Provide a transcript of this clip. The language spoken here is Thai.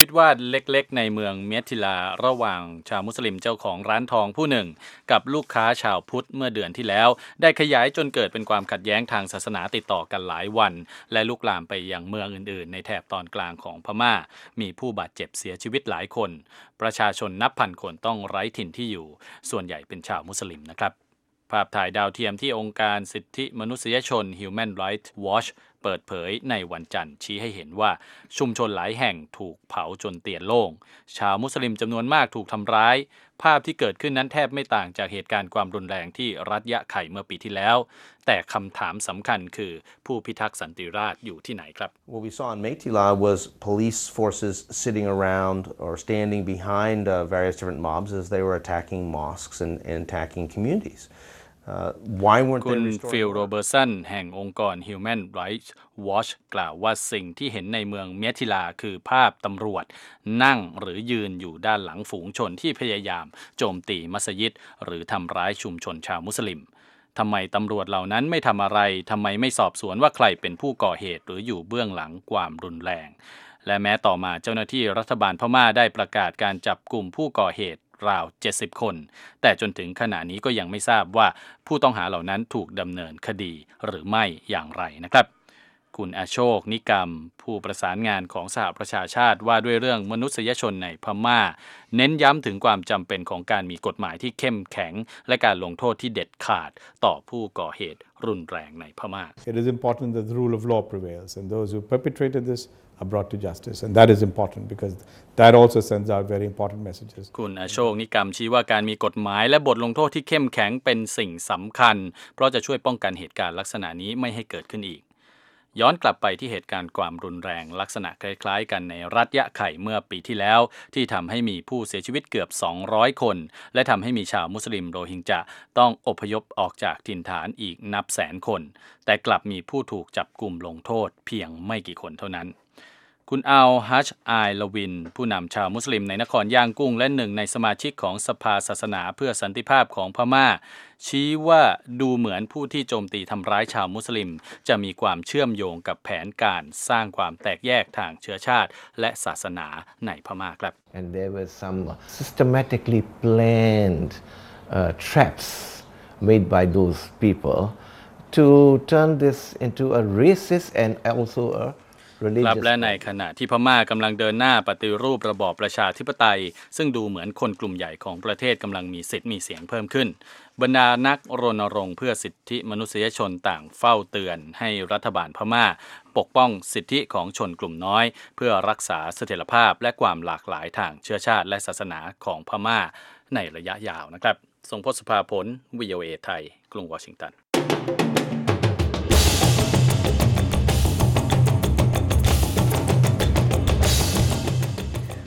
วิวาทเล็กๆในเมืองเมียทิลาระหว่างชาวมุสลิมเจ้าของร้านทองผู้หนึ่งกับลูกค้าชาวพุทธเมื่อเดือนที่แล้วได้ขยายจนเกิดเป็นความขัดแย้งทางศาสนาติดต่อกันหลายวันและลุกลามไปยังเมืองอื่นๆในแถบตอนกลางของพม่ามีผู้บาดเจ็บเสียชีวิตหลายคนประชาชนนับพันคนต้องไร้ถิ่นที่อยู่ส่วนใหญ่เป็นชาวมุสลิมนะครับภาพถ่ายดาวเทียมที่องค์การสิทธิมนุษยชน Human Rights Watch เปิดเผยในวันจันทร์ชี้ให้เห็นว่าชุมชนหลายแห่งถูกเผาจนเตียนโล่งชาวมุสลิมจำนวนมากถูกทำร้ายภาพที่เกิดขึ้นนั้นแทบไม่ต่างจากเหตุการณ์ความรุนแรงที่รัฐยะไข่เมื่อปีที่แล้วแต่คำถามสำคัญคือผู้พิทักษ์สันติราษฎร์อยู่ที่ไหนครับ What we saw in Maytila was police forces sitting around or standing behind various different mobs as they were attacking mosques and attacking communities. Why weren't คุ they ณ restoring ฟิล order? โรเบอร์สันแห่งองค์กร Human Rights Watch กล่าวว่าสิ่งที่เห็นในเมืองเมียทิลาคือภาพตำรวจนั่งหรือยืนอยู่ด้านหลังฝูงชนที่พยายามโจมตีมัสยิดหรือทำร้ายชุมชนชาวมุสลิมทำไมตำรวจเหล่านั้นไม่ทำอะไรทำไมไม่สอบสวนว่าใครเป็นผู้ก่อเหตุหรืออยู่เบื้องหลังความรุนแรงและแม้ต่อมาเจ้าหน้าที่รัฐบาลพม่าได้ประกาศการจับกลุ่มผู้ก่อเหตุราว70คนแต่จนถึงขณะนี้ก็ยังไม่ทราบว่าผู้ต้องหาเหล่านั้นถูกดำเนินคดีหรือไม่อย่างไรนะครับคุณอโชคนิกรรมผู้ประสานงานของสหประชาชาติว่าด้วยเรื่องมนุษยชนในพม่าเน้นย้ำถึงความจำเป็นของการมีกฎหมายที่เข้มแข็งและการลงโทษที่เด็ดขาดต่อผู้ก่อเหตุรุนแรงในพม่า It is important that the rule of law prevails and those who perpetrated this are brought to justice and that is important because that also sends out very important messages. คุณอโชคนิกรรมชี้ว่าการมีกฎหมายและบทลงโทษที่เข้มแข็งเป็นสิ่งสำคัญเพราะจะช่วยป้องกันเหตุการณ์ลักษณะนี้ไม่ให้เกิดขึ้นอีกย้อนกลับไปที่เหตุการณ์ความรุนแรงลักษณะคล้ายๆกันในรัฐยะไข่เมื่อปีที่แล้วที่ทำให้มีผู้เสียชีวิตเกือบ200คนและทำให้มีชาวมุสลิมโรฮิงญาต้องอพยพออกจากถิ่นฐานอีกนับแสนคนแต่กลับมีผู้ถูกจับกุมลงโทษเพียงไม่กี่คนเท่านั้นคุณอัลฮัชอายลวินผู้นำชาวมุสลิมในนครย่างกุ้งและหนึ่งในสมาชิกของสภาศาสนาเพื่อสันติภาพของพม่าชี้ว่าดูเหมือนผู้ที่โจมตีทำร้ายชาวมุสลิมจะมีความเชื่อมโยงกับแผนการสร้างความแตกแยกทางเชื้อชาติและศาสนาในพม่าครับ And there were some systematically planned traps made by those people to turn this into a racist and also a ครับและในขณะที่พม่ากำลังเดินหน้าปฏิรูประบอบประชาธิปไตยซึ่งดูเหมือนคนกลุ่มใหญ่ของประเทศกำลังมีสิทธิ์มีเสียงเพิ่มขึ้นบรรดานักรณรงค์เพื่อสิทธิมนุษยชนต่างเฝ้าเตือนให้รัฐบาลพม่าปกป้องสิทธิของชนกลุ่มน้อยเพื่อรักษาเสถียรภาพและความหลากหลายทางเชื้อชาติและศาสนาของพม่าในระยะยาวนะครับทรงพจน์ สุภาผล VOA ไทยกรุงวอชิงตัน